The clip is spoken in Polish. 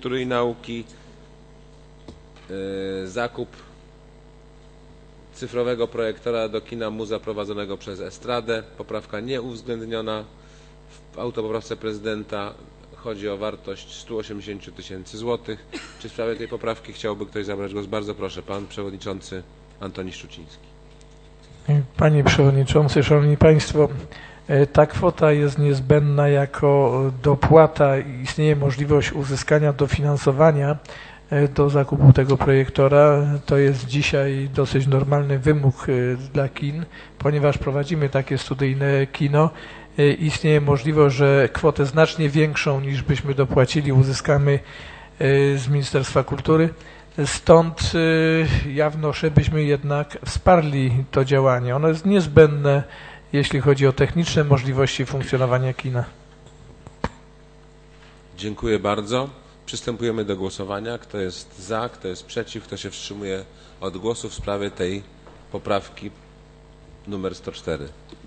Kultury i Nauki, zakup cyfrowego projektora do kina Muza prowadzonego przez Estradę. Poprawka nieuwzględniona w autopoprawce prezydenta. Chodzi o wartość 180 tysięcy złotych. Czy w sprawie tej poprawki chciałby ktoś zabrać głos? Bardzo proszę, pan przewodniczący Antoni Szczuciński. Panie przewodniczący, szanowni państwo, ta kwota jest niezbędna jako dopłata i istnieje możliwość uzyskania dofinansowania do zakupu tego projektora. To jest dzisiaj dosyć normalny wymóg dla kin, ponieważ prowadzimy takie studyjne kino. Istnieje możliwość, że kwotę znacznie większą niż byśmy dopłacili uzyskamy z Ministerstwa Kultury. Stąd ja wnoszę, byśmy jednak wsparli to działanie. Ono jest niezbędne, jeśli chodzi o techniczne możliwości funkcjonowania kina. Dziękuję bardzo. Przystępujemy do głosowania. Kto jest za, kto jest przeciw, kto się wstrzymuje od głosu w sprawie tej poprawki numer 104?